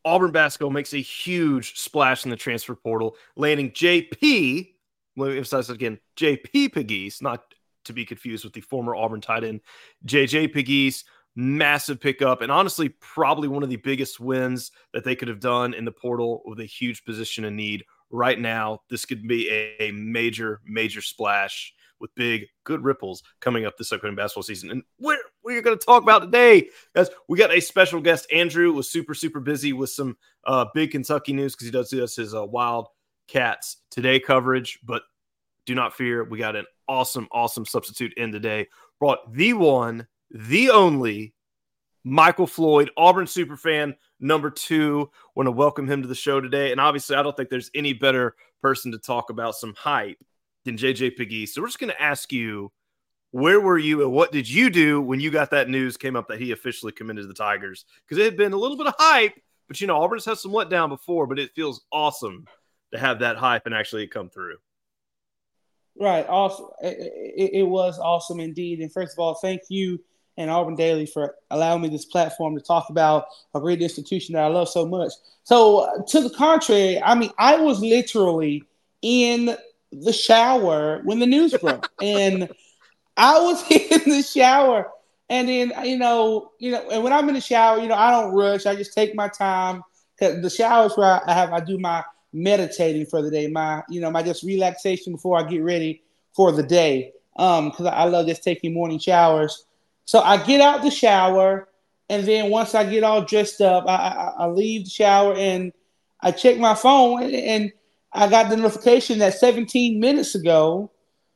Auburn basketball makes a huge splash in the transfer portal, landing JP, let me emphasize it again, JP Pegues, not to be confused with the former Auburn tight end, JJ Pegues. Massive pickup, and honestly, probably one of the biggest wins that they could have done in the portal with a huge position in need right now. This could be a major, major splash with big, good ripples coming up this upcoming basketball season. And what we're going to talk about today, guys, we got a special guest. Andrew was super busy with some big Kentucky news because he does his Wildcats Today coverage, but do not fear, we got an awesome substitute in today. Brought the one, the only Michael Floyd, Auburn superfan number 2. Want to welcome him to the show today. And obviously, I don't think there's any better person to talk about some hype than JJ Pegues. So we're just going to ask you, where were you and what did you do when you got that news came up that he officially committed to the Tigers? Because it had been a little bit of hype, but Auburn's had some letdown before, but it feels awesome to have that hype and actually come through. Right. Awesome. It was awesome indeed. And first of all, thank you and Auburn Daily for allowing me this platform to talk about a great institution that I love so much. So to the contrary, I was literally in the shower when the news broke. And I was in the shower. And then, and when I'm in the shower, I don't rush. I just take my time. Cause the shower is where I do my meditating for the day, my just relaxation before I get ready for the day. Because I love just taking morning showers. So I get out the shower, and then once I get all dressed up, I leave the shower and I check my phone, and I got the notification that 17 minutes ago,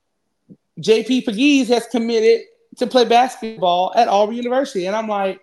JP Pegues has committed to play basketball at Auburn University. And I'm like,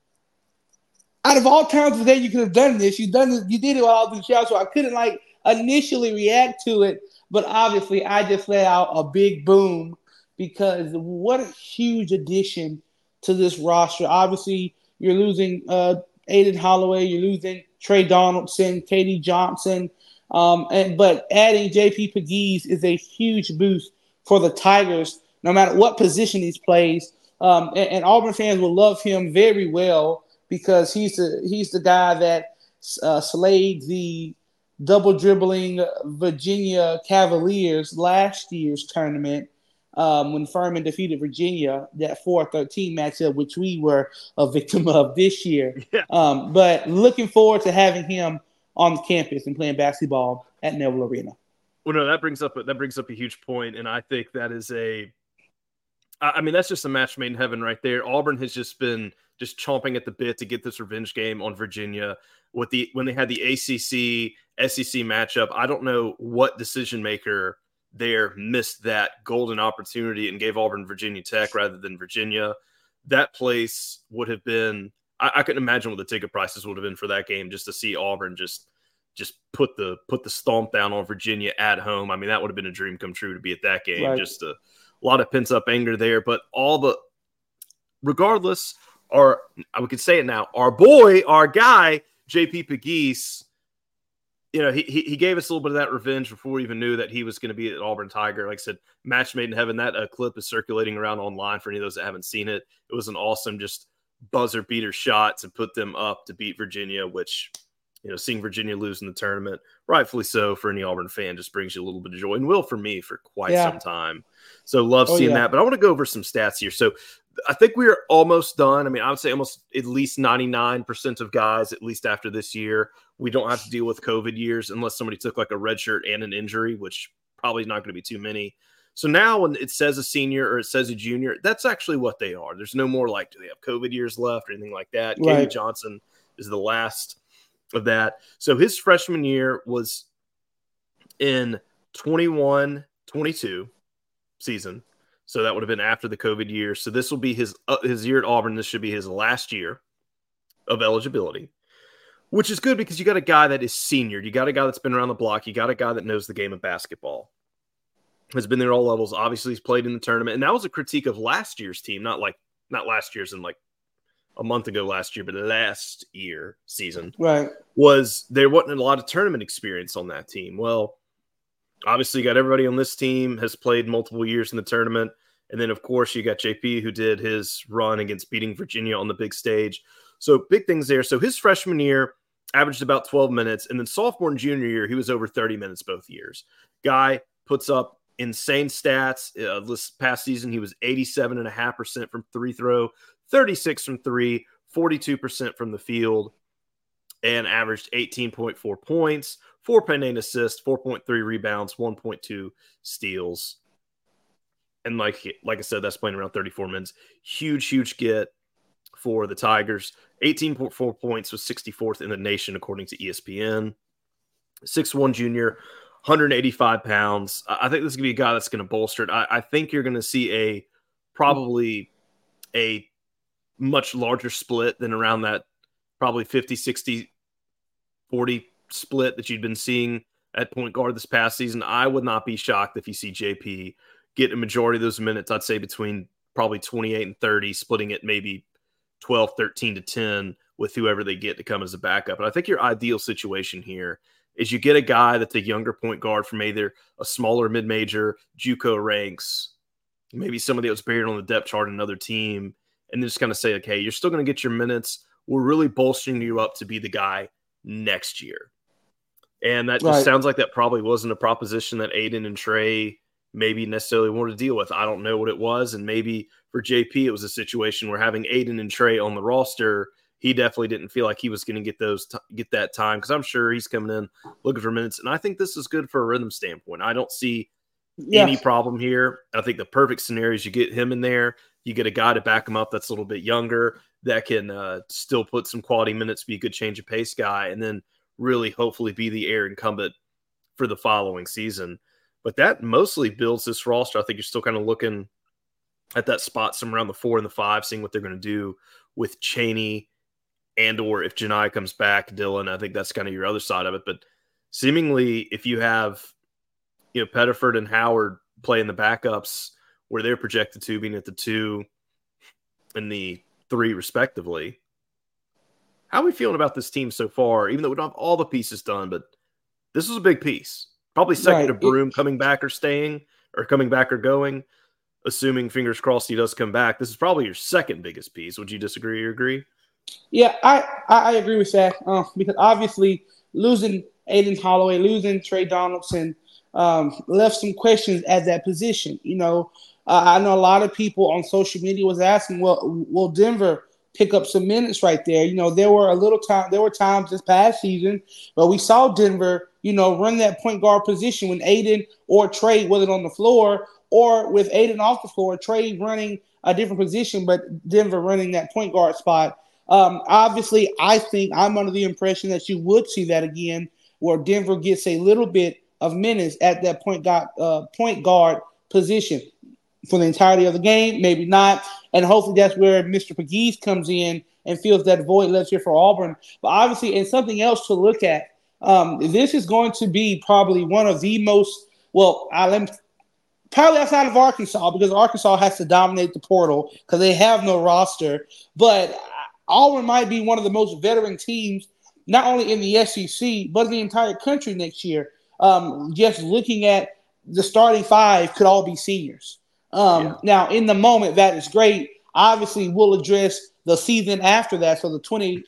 out of all times of the day you could have done this, you did it while I was in the shower, so I couldn't initially react to it. But obviously, I just let out a big boom because what a huge addition to this roster. Obviously, you're losing Aiden Holloway, you're losing Trey Donaldson, Katie Johnson, but adding JP Pegues is a huge boost for the Tigers, no matter what position he plays. And Auburn fans will love him very well because he's the guy that slayed the double dribbling Virginia Cavaliers last year's tournament when Furman defeated Virginia, that 4-13 matchup, which we were a victim of this year. Yeah. But looking forward to having him on the campus and playing basketball at Neville Arena. Well, no, that brings up a huge point, and I think that is that's just a match made in heaven right there. Auburn has just been chomping at the bit to get this revenge game on Virginia. When they had the ACC SEC matchup, I don't know what decision maker there missed that golden opportunity and gave Auburn Virginia Tech rather than Virginia. That place would have been, I couldn't imagine what the ticket prices would have been for that game, just to see Auburn just put the stomp down on Virginia at home. I mean, that would have been a dream come true to be at that game. Right. Just a lot of pent up anger there, but regardless, we could say it now, our guy, JP Pegues, he gave us a little bit of that revenge before we even knew that he was going to be an Auburn Tiger. Like I said, match made in heaven. That clip is circulating around online for any of those that haven't seen it. It was an awesome just buzzer beater shot to put them up to beat Virginia, which, seeing Virginia lose in the tournament, rightfully so for any Auburn fan, just brings you a little bit of joy, and will for me for quite some time. So love seeing that. But I want to go over some stats here. So I think we're almost done. I mean, I would say almost at least 99% of guys, at least after this year, we don't have to deal with COVID years unless somebody took like a red shirt and an injury, which probably is not going to be too many. So now when it says a senior or it says a junior, that's actually what they are. There's no more like, do they have COVID years left or anything like that? Right. Katie Johnson is the last of that. So his freshman year was in 21-22 season. So that would have been after the COVID year. So this will be his year at Auburn. This should be his last year of eligibility, which is good because you got a guy that is senior. You got a guy that's been around the block. You got a guy that knows the game of basketball, has been there all levels. Obviously, he's played in the tournament. And that was a critique of last year's team, not last year's and like a month ago last year, but last year season. Right. Was there wasn't a lot of tournament experience on that team. Well, obviously, you got everybody on this team has played multiple years in the tournament. And then, of course, you got JP, who did his run against beating Virginia on the big stage. So big things there. So his freshman year, averaged about 12 minutes. And then sophomore and junior year, he was over 30 minutes both years. Guy puts up insane stats. This past season, he was 87.5% from free throw, 36 from three, 42% from the field, and averaged 18.4 points, 4.8 assists, 4.3 rebounds, 1.2 steals. And like I said, that's playing around 34 minutes. Huge get for the Tigers. 18.4 points, was 64th in the nation, according to ESPN. 6'1" junior, 185 pounds. I think this is going to be a guy that's going to bolster it. I think you're going to see probably a much larger split than around that probably 50, 60, 40 split that you'd been seeing at point guard this past season. I would not be shocked if you see JP get a majority of those minutes. I'd say between probably 28 and 30, splitting it maybe 12, 13 to 10 with whoever they get to come as a backup. And I think your ideal situation here is you get a guy that's a younger point guard from either a smaller mid-major, JUCO ranks, maybe somebody that was buried on the depth chart in another team, and just kind of say, okay, you're still going to get your minutes. We're really bolstering you up to be the guy next year. And that just sounds like that probably wasn't a proposition that Aiden and Trey maybe necessarily wanted to deal with. I don't know what it was. And maybe for JP, it was a situation where having Aiden and Trey on the roster, he definitely didn't feel like he was going to get that time, because I'm sure he's coming in looking for minutes. And I think this is good for a rhythm standpoint. I don't see any problem here. I think the perfect scenario is you get him in there, you get a guy to back him up that's a little bit younger, that can still put some quality minutes, be a good change of pace guy, and then really hopefully be the air incumbent for the following season. But that mostly builds this roster. I think you're still kind of looking at that spot somewhere around the 4 and the 5, seeing what they're going to do with Chaney, and or if Janai comes back, Dylan. I think that's kind of your other side of it. But seemingly, if you have, Pettiford and Howard playing the backups where they're projected to, being at the 2 and the 3 respectively, how are we feeling about this team so far? Even though we don't have all the pieces done, but this is a big piece. Probably second to Broome coming back or staying, or coming back or going. Assuming, fingers crossed, he does come back. This is probably your second biggest piece. Would you disagree or agree? Yeah, I agree with that, because obviously losing Aiden Holloway, losing Trey Donaldson left some questions at that position. I know a lot of people on social media was asking, well, will Denver pick up some minutes right there? There were times this past season where we saw Denver, run that point guard position when Aiden or Trey wasn't on the floor, or with Aiden off the floor, Trey running a different position, but Denver running that point guard spot. Obviously, I think I'm under the impression that you would see that again, where Denver gets a little bit of minutes at that point guard position for the entirety of the game, maybe not. And hopefully that's where Mr. Pegues comes in and fills that void left here for Auburn. But obviously, and something else to look at, this is going to be probably one of the most, probably outside of Arkansas, because Arkansas has to dominate the portal because they have no roster. But Auburn might be one of the most veteran teams, not only in the SEC, but in the entire country next year. Just looking at the starting 5 could all be seniors. Now, in the moment, that is great. Obviously, we'll address the season after that. So the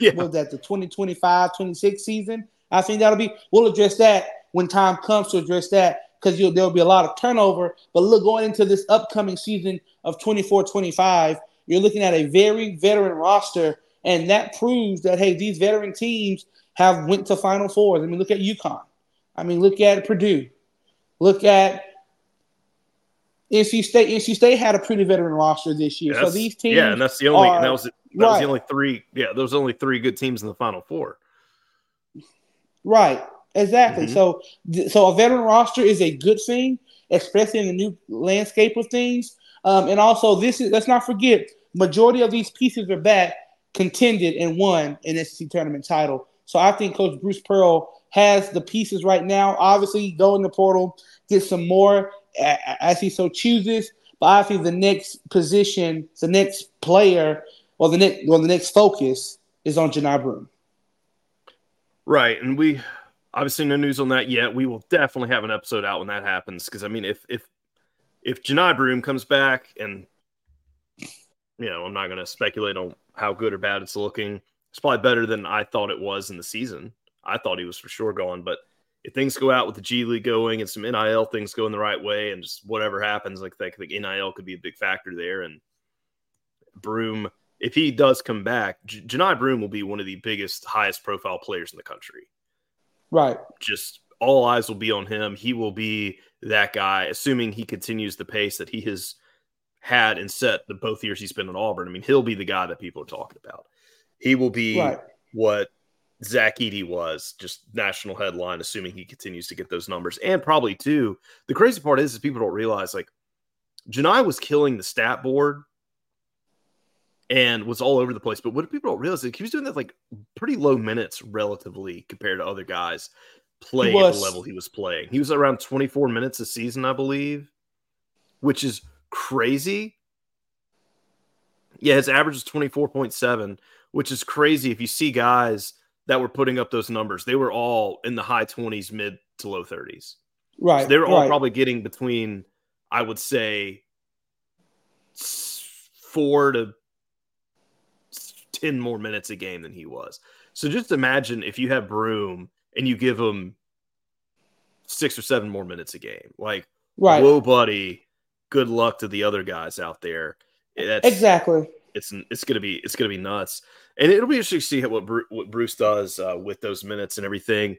2025-26 season, I think we'll address that when time comes to address that, because there'll be a lot of turnover. But look, going into this upcoming season of 24-25, you're looking at a very veteran roster, and that proves that, hey, these veteran teams have went to Final Fours. I mean, look at UConn. I mean, look at Purdue. Look at NC State. NC State had a pretty veteran roster this year. So these teams, and that's the only, and that was the only 3. Yeah, there was only 3 good teams in the Final Four. Right, exactly. Mm-hmm. So a veteran roster is a good thing, especially in the new landscape of things. And also, let's not forget, majority of these pieces are back, contended and won an SEC tournament title. So I think Coach Bruce Pearl has the pieces right now. Obviously, go in the portal, get some more as he so chooses. But I think the next position, the next player, or the next focus is on Janai Broome. Right, and we obviously no news on that yet. We will definitely have an episode out when that happens, because I mean, if Janai Broome comes back, and I'm not going to speculate on how good or bad it's looking, It's probably better than I thought it was in the season. I thought he was for sure gone, but if things go out with the G League going and some NIL things going the right way and just whatever happens, like I think NIL could be a big factor there. And Broome, if he does come back, Johni Broome will be one of the biggest, highest profile players in the country. Right. Just all eyes will be on him. He will be that guy, assuming he continues the pace that he has had and set the both years he's been at Auburn. I mean, he'll be the guy that people are talking about. He will be what Zach Edey was, just national headline, assuming he continues to get those numbers. And probably, too, the crazy part is people don't realize, like, Johni was killing the stat board and was all over the place. But what people don't realize is he was doing that, like, pretty low minutes relatively compared to other guys playing at the level he was playing. He was around 24 minutes a season, I believe, which is crazy. Yeah, his average is 24.7, which is crazy. If you see guys that were putting up those numbers, they were all in the high 20s, mid to low 30s. Right. So they were all probably getting between, I would say, 4 to 10 more minutes a game than he was. So just imagine if you have Broome and you give him 6 or 7 more minutes a game. Like, whoa, buddy, good luck to the other guys out there. Exactly. It's gonna be nuts, and it'll be interesting to see what Bruce does with those minutes and everything.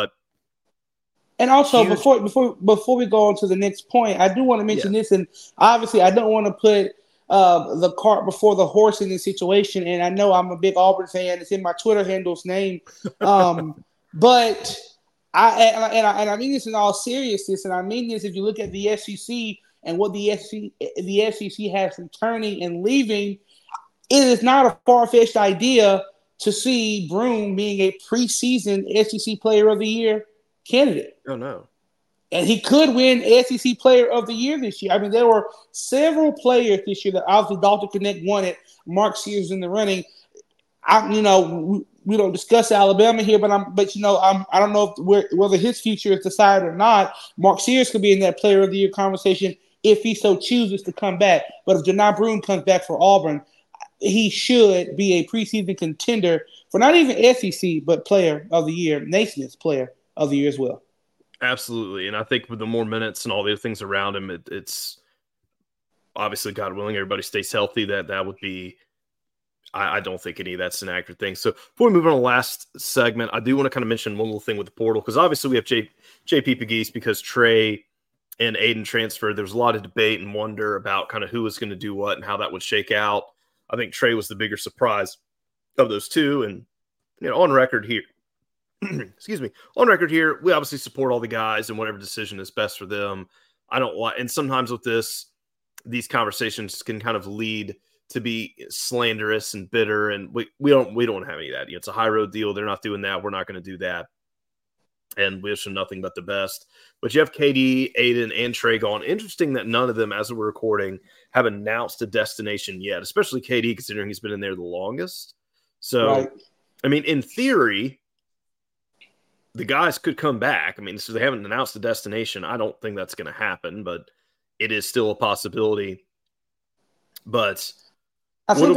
And also, before we go on to the next point, I do want to mention this, and obviously, I don't want to put the cart before the horse in this situation. And I know I'm a big Auburn fan; it's in my Twitter handle's name. But I mean this in all seriousness, and I mean this if you look at the SEC and what the SEC has returning and leaving. It is not a far-fetched idea to see Broome being a preseason SEC Player of the Year candidate. Oh, no. And he could win SEC Player of the Year this year. I mean, there were several players this year that obviously Dalton Knecht won it. Mark Sears in the running. We don't discuss Alabama here, but I don't know whether his future is decided or not. Mark Sears could be in that Player of the Year conversation if he so chooses to come back. But if Johni Broome comes back for Auburn, he should be a preseason contender for not even SEC, but Player of the Year, Naismith's Player of the Year as well. Absolutely. And I think with the more minutes and all the other things around him, it's obviously, God willing, everybody stays healthy. That would be, I don't think any of that's an accurate thing. So before we move on to the last segment, I do want to kind of mention one little thing with the portal, because obviously we have JP Pegues because Trey and Aiden transferred. There was a lot of debate and wonder about kind of who was going to do what and how that would shake out. I think Trey was the bigger surprise of those two. And, on record here, on record here, we obviously support all the guys and whatever decision is best for them. I don't like, and sometimes with these conversations can kind of lead to be slanderous and bitter. And we don't have any of that. It's a high road deal. They're not doing that. We're not going to do that. And we wish them nothing but the best. But you have KD, Aiden, and Trey gone. Interesting that none of them, as we're recording, have announced a destination yet, especially KD, considering he's been in there the longest. So, I mean, in theory, the guys could come back. I mean, so they haven't announced a destination. I don't think that's going to happen, but it is still a possibility. But I think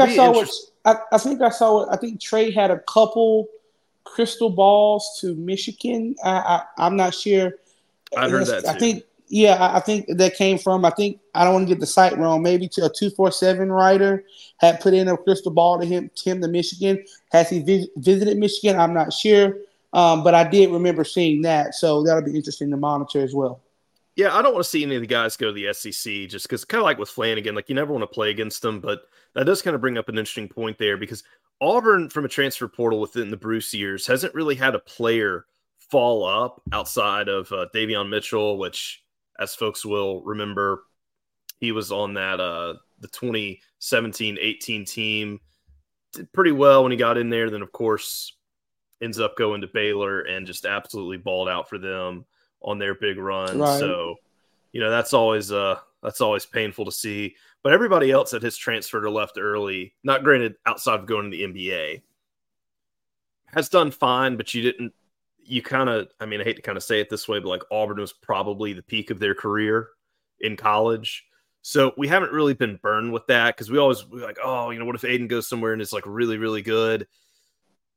Trey had a couple crystal balls to Michigan. I'm not sure. I heard that too. I think that came from, I don't want to get the site wrong, maybe to a 247 writer had put in a crystal ball to him to Michigan. Has he visited Michigan? I'm not sure. But I did remember seeing that. So that'll be interesting to monitor as well. Yeah, I don't want to see any of the guys go to the SEC just because, kind of like with Flanagan, like you never want to play against them. But that does kind of bring up an interesting point there, because Auburn, from a transfer portal within the Bruce years, hasn't really had a player fall up outside of Davion Mitchell, which, as folks will remember, he was on that the 2017-18 team. Did pretty well when he got in there. Then, of course, ends up going to Baylor and just absolutely balled out for them on their big run. Right. So, that's always painful to see. But everybody else that has transferred or left early, not granted outside of going to the NBA, has done fine, but I hate to kind of say it this way, but like Auburn was probably the peak of their career in college. So we haven't really been burned with that, because we're like, what if Aiden goes somewhere and is like really, really good?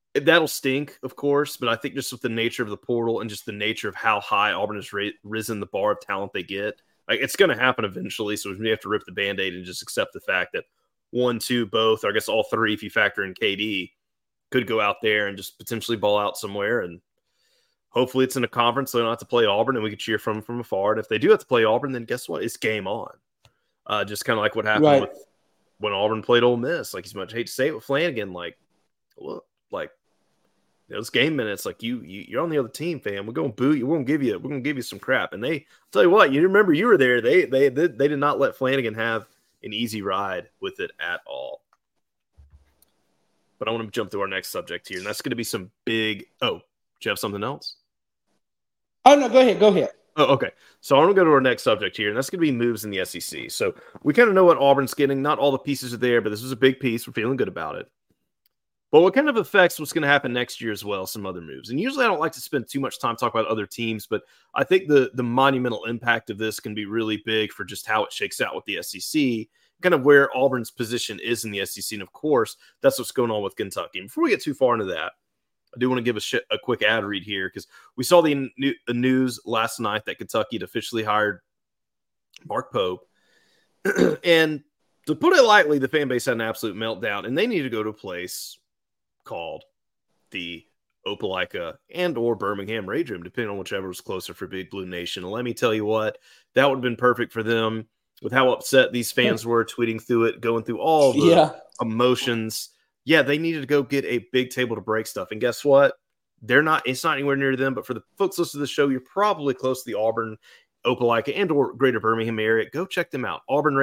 That'll stink, of course, but I think just with the nature of the portal and just the nature of how high Auburn has risen the bar of talent they get, like it's going to happen eventually. So we have to rip the Band-Aid and just accept the fact that 1, 2, both, or I guess all three, if you factor in KD, could go out there and just potentially ball out somewhere. And hopefully it's in a conference so they don't have to play Auburn and we can cheer from afar. And if they do have to play Auburn, then guess what? It's game on. Just kind of like what happened with when Auburn played Ole Miss. Like, as much hate to say it with Flanagan, like, look, like, those game minutes, like you're on the other team, fam. We're gonna boo you. We're gonna give you some crap. And I'll tell you what, you remember you were there. They did not let Flanagan have an easy ride with it at all. But I want to jump to our next subject here, and that's going to be some big. Oh, do you have something else? Oh no, go ahead. Oh, okay. So I want to go to our next subject here, and that's going to be moves in the SEC. So we kind of know what Auburn's getting. Not all the pieces are there, but this was a big piece. We're feeling good about it. But what kind of affects what's going to happen next year as well, some other moves. And usually I don't like to spend too much time talking about other teams, but I think the monumental impact of this can be really big for just how it shakes out with the SEC, kind of where Auburn's position is in the SEC. And, of course, that's what's going on with Kentucky. And before we get too far into that, I do want to give a quick ad read here because we saw the news last night that Kentucky had officially hired Mark Pope. And to put it lightly, the fan base had an absolute meltdown, and they need to go to a place called the Opelika and or Birmingham Rage Room, depending on whichever was closer for Big Blue Nation. And let me tell you what, that would have been perfect for them with how upset these fans were, tweeting through it, going through all the emotions. Yeah, they needed to go get a big table to break stuff. And guess what? It's not anywhere near them, but for the folks listening to the show, you're probably close to the Auburn, Opelika, and or greater Birmingham area. Go check them out. Opelika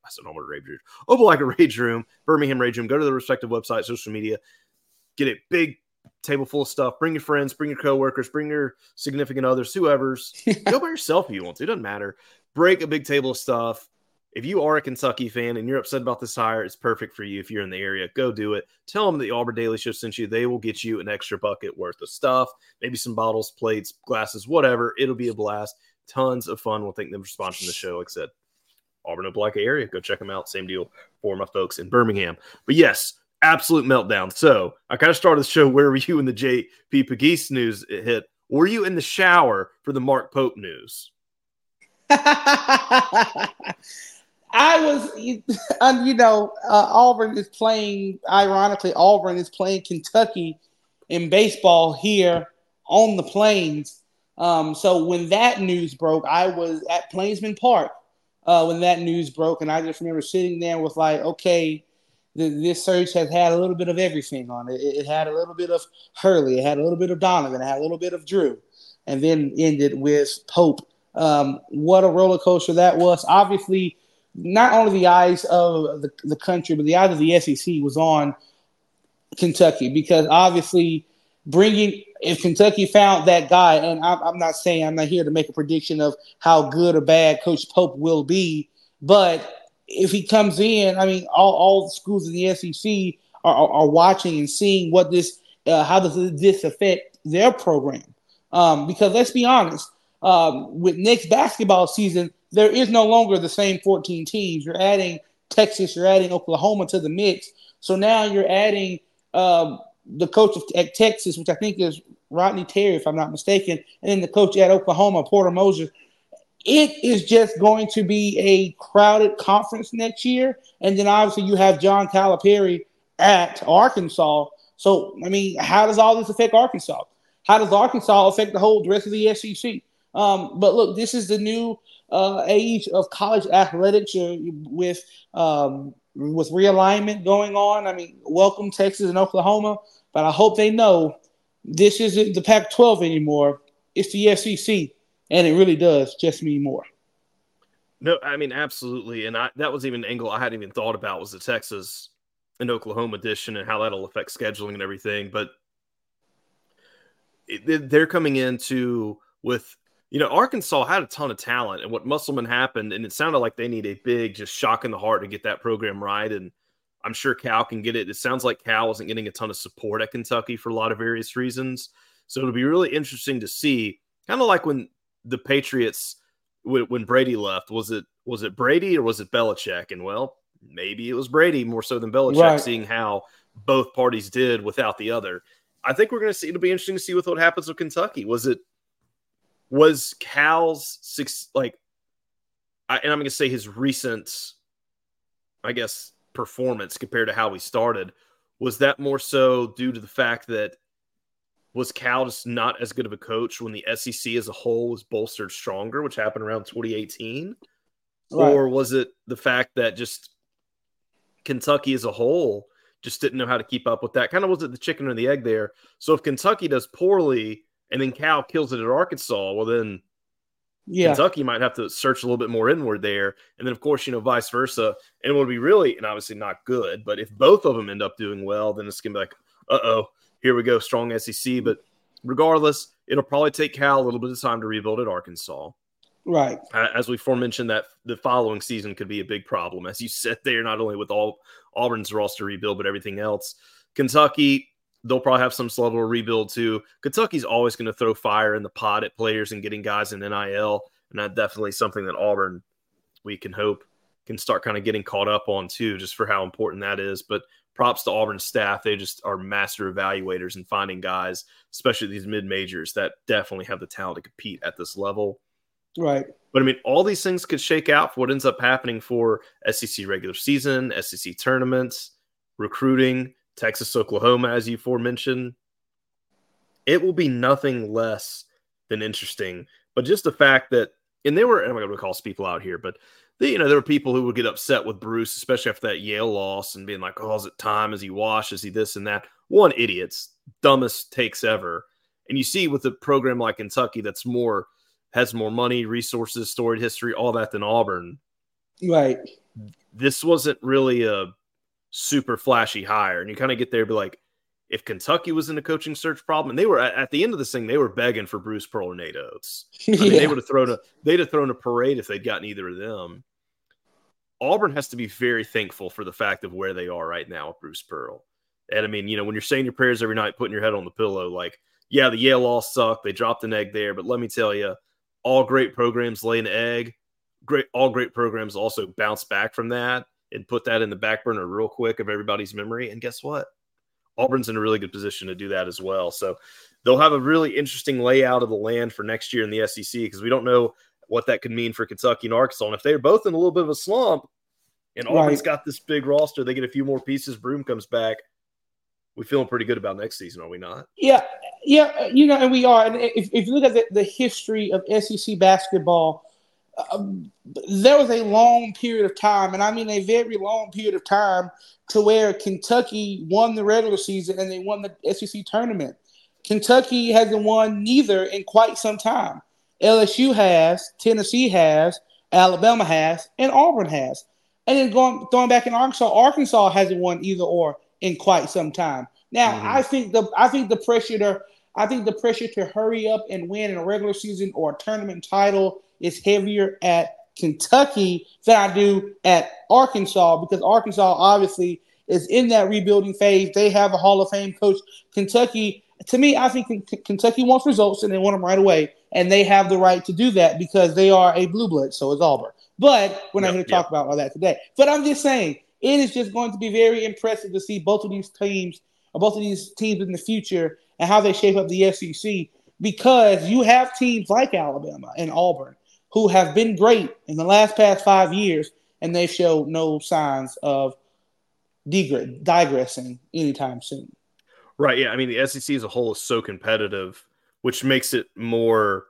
Rage Room, Birmingham Rage Room. Go to the respective website, social media. Get a big table full of stuff. Bring your friends, bring your coworkers, bring your significant others, whoever's. Go by yourself if you want to. It doesn't matter. Break a big table of stuff. If you are a Kentucky fan and you're upset about this hire, it's perfect for you. If you're in the area, go do it. Tell them the Auburn Daily Show sent you. They will get you an extra bucket worth of stuff. Maybe some bottles, plates, glasses, whatever. It'll be a blast. Tons of fun. We'll thank them for sponsoring the show. Like I said, Auburn, Opelika area. Go check them out. Same deal for my folks in Birmingham. But yes, absolute meltdown. So I kind of started the show. Where were you in the J.P. Pegues news hit? Were you in the shower for the Mark Pope news? I was, Auburn is playing, ironically, Kentucky in baseball here on the Plains. So when that news broke, I was at Plainsman Park when that news broke. And I just remember sitting there with like, okay, this search has had a little bit of everything on it. It had a little bit of Hurley. It had a little bit of Donovan. It had a little bit of Drew. And then ended with Pope. What a roller coaster that was. Obviously, not only the eyes of the country, but the eyes of the SEC was on Kentucky because obviously if Kentucky found that guy, and I'm not here to make a prediction of how good or bad Coach Pope will be, but if he comes in, I mean, all the schools in the SEC are watching and seeing what how does this affect their program? Because let's be honest, with next basketball season, there is no longer the same 14 teams. You're adding Texas, you're adding Oklahoma to the mix. So now you're adding the coach at Texas, which I think is Rodney Terry, if I'm not mistaken, and then the coach at Oklahoma, Porter Moser. It is just going to be a crowded conference next year. And then obviously you have John Calipari at Arkansas. So, I mean, how does all this affect Arkansas? How does Arkansas affect the rest of the SEC? But look, this is the new age of college athletics with realignment going on. I mean, welcome Texas and Oklahoma, but I hope they know this isn't the Pac-12 anymore. It's the SEC. And it really does just mean more. No, I mean, absolutely. And that was even an angle I hadn't even thought about was the Texas and Oklahoma edition and how that'll affect scheduling and everything. But they're coming into with, Arkansas had a ton of talent and what Musselman happened. And it sounded like they need a big just shock in the heart to get that program right. And I'm sure Cal can get it. It sounds like Cal wasn't getting a ton of support at Kentucky for a lot of various reasons. So it'll be really interesting to see, kind of like when the Patriots, when Brady left, was it Brady or was it Belichick? And well, maybe it was Brady more so than Belichick, right, seeing how both parties did without the other. I think we're going to see. It'll be interesting to see what happens with Kentucky. Was Cal's and I'm going to say his recent, I guess, performance compared to how we started, was that more so due to the fact that was Cal just not as good of a coach when the SEC as a whole was bolstered stronger, which happened around 2018? Right. Or was it the fact that just Kentucky as a whole just didn't know how to keep up with that? Kind of was it the chicken or the egg there? So if Kentucky does poorly and then Cal kills it at Arkansas, well then Kentucky might have to search a little bit more inward there. And then, of course, vice versa. And it would be really, and obviously not good, but if both of them end up doing well, then it's going to be like, uh-oh, here we go, strong SEC. But regardless, it'll probably take Cal a little bit of time to rebuild at Arkansas. Right. As we forementioned, that the following season could be a big problem. As you said there, not only with all Auburn's roster rebuild, but everything else. Kentucky, they'll probably have some level of rebuild too. Kentucky's always going to throw fire in the pot at players and getting guys in NIL. And that's definitely something that Auburn, we can hope, can start kind of getting caught up on too, just for how important that is. But props to Auburn's staff. They just are master evaluators and finding guys, especially these mid-majors, that definitely have the talent to compete at this level. Right. But I mean, all these things could shake out for what ends up happening for SEC regular season, SEC tournaments, recruiting, Texas, Oklahoma, as you aforementioned. It will be nothing less than interesting. But just the fact that, and I'm not going to call people out here, but there were people who would get upset with Bruce, especially after that Yale loss, and being like, oh, is it time? Is he washed? Is he this and that? One, idiots, dumbest takes ever. And you see with a program like Kentucky that's has more money, resources, storied history, all that than Auburn. Right. This wasn't really a super flashy hire. And you kind of get there, be like, if Kentucky was in a coaching search problem, and they were at the end of this thing, they were begging for Bruce Pearl or Nate Oates. I mean, they'd have thrown a parade if they'd gotten either of them. Auburn has to be very thankful for the fact of where they are right now with Bruce Pearl. And I mean, when you're saying your prayers every night, putting your head on the pillow, like, yeah, the Yale loss sucked. They dropped an egg there, but let me tell you, all great programs lay an egg. All great programs also bounce back from that and put that in the back burner real quick of everybody's memory. And guess what? Auburn's in a really good position to do that as well. So they'll have a really interesting layout of the land for next year in the SEC, because we don't know what that could mean for Kentucky and Arkansas. And if they're both in a little bit of a slump and Auburn's got this big roster, they get a few more pieces, Broom comes back, we're feeling pretty good about next season, are we not? Yeah, and we are. And if you look at the history of SEC basketball, there was a long period of time, and I mean a very long period of time, to where Kentucky won the regular season and they won the SEC tournament. Kentucky hasn't won neither in quite some time. LSU has, Tennessee has, Alabama has, and Auburn has. And then going back in Arkansas hasn't won either or in quite some time. Now, I think the pressure to hurry up and win in a regular season or a tournament title is heavier at Kentucky than I do at Arkansas, because Arkansas obviously is in that rebuilding phase. They have a Hall of Fame coach. Kentucky, to me, I think Kentucky wants results and they want them right away, and they have the right to do that because they are a blue blood. So is Auburn. But we're not here to talk about all that today. But I'm just saying, it is just going to be very impressive to see both of these teams in the future and how they shape up the SEC, because you have teams like Alabama and Auburn who have been great in the past 5 years, and they show no signs of digressing anytime soon. Right, yeah. I mean, the SEC as a whole is so competitive, which makes it more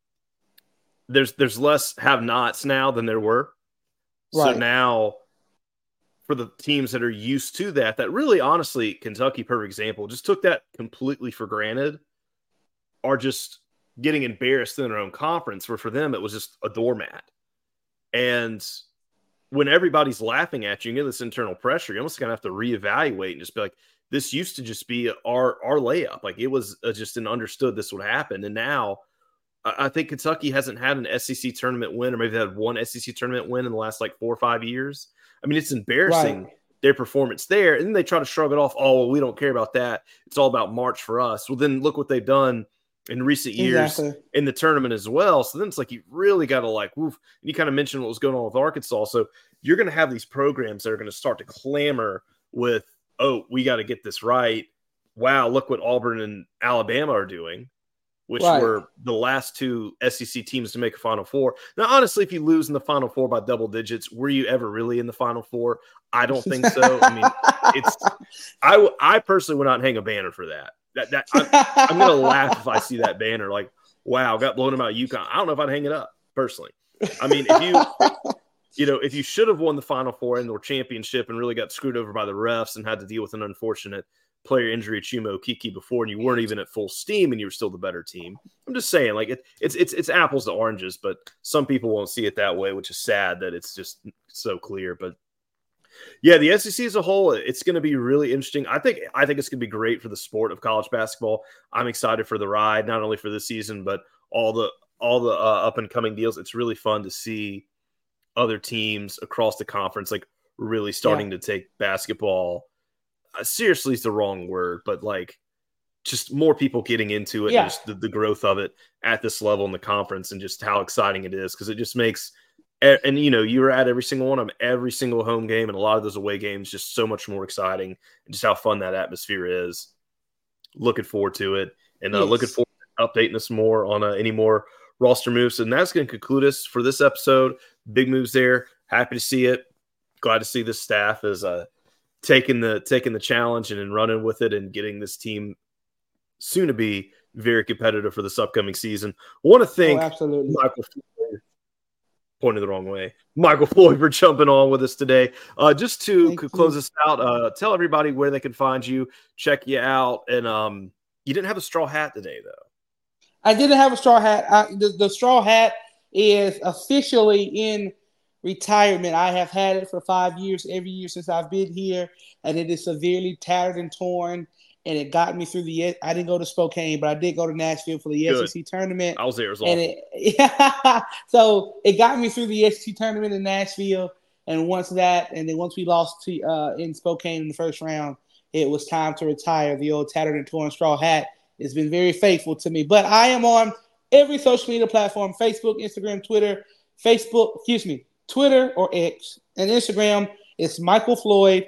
– there's less have-nots now than there were. Right. So now for the teams that are used to that really, honestly, Kentucky, perfect example, just took that completely for granted, are just getting embarrassed in their own conference, where for them it was just a doormat. And when everybody's laughing at you and get this internal pressure, you're almost going to have to reevaluate and just be like, this used to just be our layup. Like, it was just an understood this would happen. And now I think Kentucky hasn't had an SEC tournament win, or maybe they had one SEC tournament win in the last 4 or 5 years. I mean, it's embarrassing, their performance there. And then they try to shrug it off. Oh, well, we don't care about that. It's all about March for us. Well, then look what they've done in recent years in the tournament as well. So then it's like, you really got to woof. And you kind of mentioned what was going on with Arkansas. So you're going to have these programs that are going to start to clamor with, oh, we got to get this right. wow, look what Auburn and Alabama are doing, which were the last two SEC teams to make a Final Four. Now, honestly, if you lose in the Final Four by double digits, were you ever really in the Final Four? I don't think so. I mean, I personally would not hang a banner for that. I'm going to laugh if I see that banner like, wow, got blown about UConn. I don't know if I'd hang it up personally. I mean, if you should have won the Final Four and or championship and really got screwed over by the refs and had to deal with an unfortunate player injury at Chuma Okeke before, and you weren't even at full steam and you were still the better team. I'm just saying, like it's apples to oranges, but some people won't see it that way, which is sad that it's just so clear. But yeah, the SEC as a whole, it's going to be really interesting. I think it's going to be great for the sport of college basketball. I'm excited for the ride, not only for this season, but all the up and coming deals. It's really fun to see other teams across the conference like really starting to take basketball seriously is the wrong word, but like just more people getting into it, and just the growth of it at this level in the conference, and just how exciting it is, because it just makes, and you were at every single one of them, every single home game, and a lot of those away games just so much more exciting, and just how fun that atmosphere is. Looking forward to it, and looking forward to updating us more on any more roster moves. And that's going to conclude us for this episode. Big moves there. Happy to see it. Glad to see this staff is taking the challenge and running with it, and getting this team soon to be very competitive for this upcoming season. I want to thank Michael Floyd, pointed the wrong way, Michael Floyd, for jumping on with us today. Just to close us out, tell everybody where they can find you, check you out, and you didn't have a straw hat today, though. I didn't have a straw hat. The straw hat is officially in retirement. I have had it for 5 years, every year since I've been here, and it is severely tattered and torn, and it got me through I didn't go to Spokane, but I did go to Nashville for the SEC tournament. I was there as well. So it got me through the SEC tournament in Nashville, and once we lost to in Spokane in the first round, it was time to retire. The old tattered and torn straw hat has been very faithful to me. But I am on every social media platform: Facebook, Instagram, Twitter, Twitter or X, and Instagram is Michael Floyd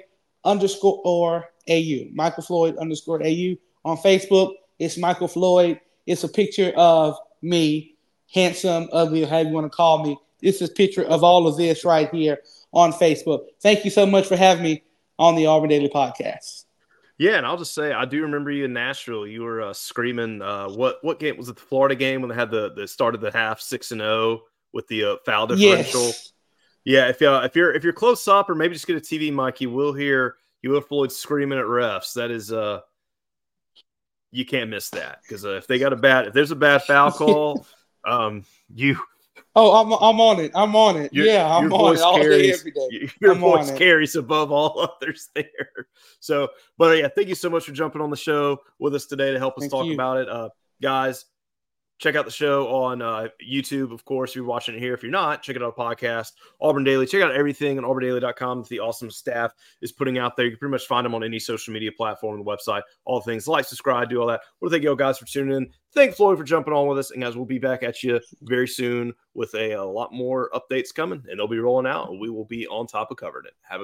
_AU. Michael Floyd _AU. On Facebook, it's Michael Floyd. It's a picture of me, handsome, ugly, however you want to call me. This is a picture of all of this right here on Facebook. Thank you so much for having me on the Auburn Daily Podcast. Yeah, and I'll just say, I do remember you in Nashville. You were screaming. What game was it? The Florida game when they had the start of the half 6-0 with the foul differential. Yes. Yeah, if you're close up, or maybe just get a TV mic, you will hear Floyd screaming at refs. That is you can't miss that, because if there's a bad foul call, you. Oh, I'm on it. I'm on it. I'm on it all day, every day. Your voice carries above all others there. So, but yeah, thank you so much for jumping on the show with us today to help us talk about it, guys. Check out the show on YouTube, of course, if you're watching it here. If you're not, check it out on podcast, Auburn Daily. Check out everything on auburndaily.com that the awesome staff is putting out there. You can pretty much find them on any social media platform on the website. All the things, like, subscribe, do all that. Well, thank you guys for tuning in. Thank Floyd for jumping on with us. And guys, we'll be back at you very soon with a lot more updates coming, and they'll be rolling out, and we will be on top of covering it. Have a